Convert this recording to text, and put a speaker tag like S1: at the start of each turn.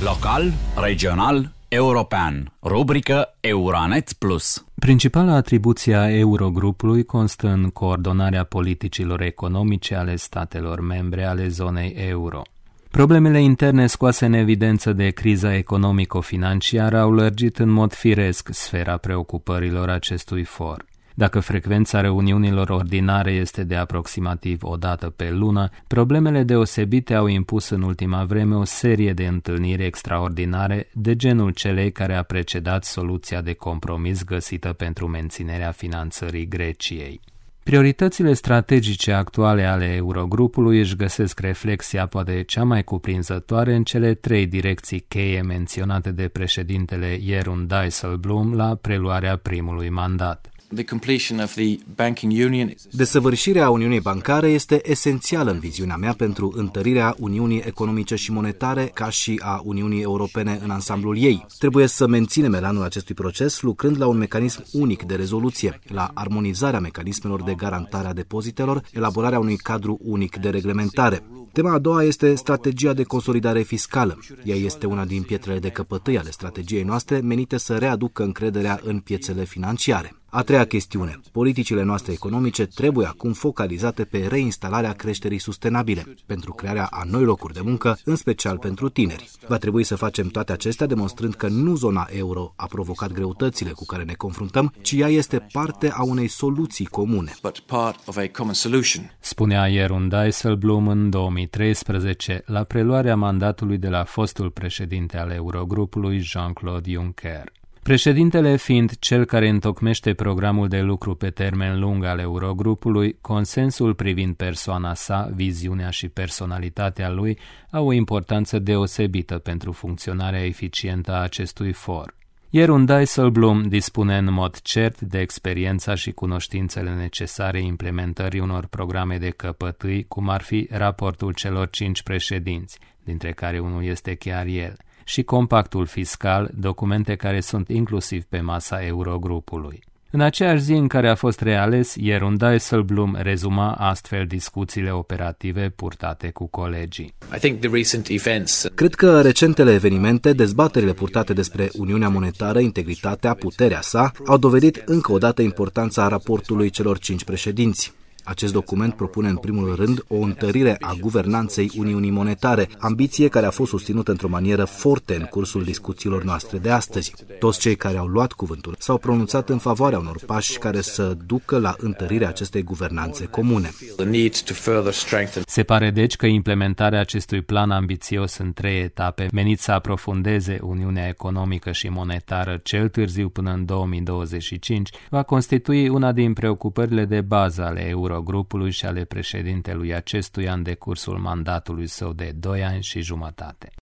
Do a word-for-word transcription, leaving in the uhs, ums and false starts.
S1: Local, regional, european. Rubrică Euranet Plus.
S2: Principala atribuție a Eurogrupului constă în coordonarea politicilor economice ale statelor membre ale zonei euro. Problemele interne scoase în evidență de criza economico-financiară au lărgit în mod firesc sfera preocupărilor acestui for. Dacă frecvența reuniunilor ordinare este de aproximativ o dată pe lună, problemele deosebite au impus în ultima vreme o serie de întâlniri extraordinare de genul celei care a precedat soluția de compromis găsită pentru menținerea finanțării Greciei. Prioritățile strategice actuale ale Eurogrupului își găsesc reflexia poate cea mai cuprinzătoare în cele trei direcții cheie menționate de președintele Jeroen Dijsselbloem la preluarea primului mandat.
S3: Desăvârșirea Uniunii Bancare este esențială în viziunea mea pentru întărirea Uniunii Economice și Monetare ca și a Uniunii Europene în ansamblul ei. Trebuie să menținem elanul acestui proces lucrând la un mecanism unic de rezoluție, la armonizarea mecanismelor de garantare a depozitelor, elaborarea unui cadru unic de reglementare. Tema a doua este strategia de consolidare fiscală. Ea este una din pietrele de căpătâi ale strategiei noastre menite să readucă încrederea în piețele financiare. A treia chestiune. Politicile noastre economice trebuie acum focalizate pe reinstalarea creșterii sustenabile, pentru crearea a noi locuri de muncă, în special pentru tineri. Va trebui să facem toate acestea demonstrând că nu zona euro a provocat greutățile cu care ne confruntăm, ci ea este parte a unei soluții comune.
S2: Spunea Jeroen Dijsselbloem în două mii treisprezece la preluarea mandatului de la fostul președinte al Eurogrupului Jean-Claude Juncker. Președintele fiind cel care întocmește programul de lucru pe termen lung al Eurogrupului, consensul privind persoana sa, viziunea și personalitatea lui au o importanță deosebită pentru funcționarea eficientă a acestui for. Jeroen Dijsselbloem dispune în mod cert de experiența și cunoștințele necesare implementării unor programe de căpătâi, cum ar fi raportul celor cinci președinți, dintre care unul este chiar el, și compactul fiscal, documente care sunt inclusiv pe masa Eurogrupului. În aceeași zi în care a fost reales, Jeroen Dijsselbloem rezuma astfel discuțiile operative purtate cu colegii.
S3: Cred că recentele evenimente, dezbaterile purtate despre Uniunea Monetară, integritatea, puterea sa, au dovedit încă o dată importanța raportului celor cinci președinți. Acest document propune în primul rând o întărire a guvernanței Uniunii Monetare, ambiție care a fost susținută într-o manieră forte în cursul discuțiilor noastre de astăzi. Toți cei care au luat cuvântul s-au pronunțat în favoarea unor pași care să ducă la întărirea acestei guvernanțe comune.
S2: Se pare deci că implementarea acestui plan ambițios în trei etape, menit să aprofundeze Uniunea Economică și Monetară cel târziu până în două mii douăzeci și cinci, va constitui una din preocupările de bază ale Euro Eurogrupului și ale președintelui acestuia în decursul mandatului său de doi ani și jumătate.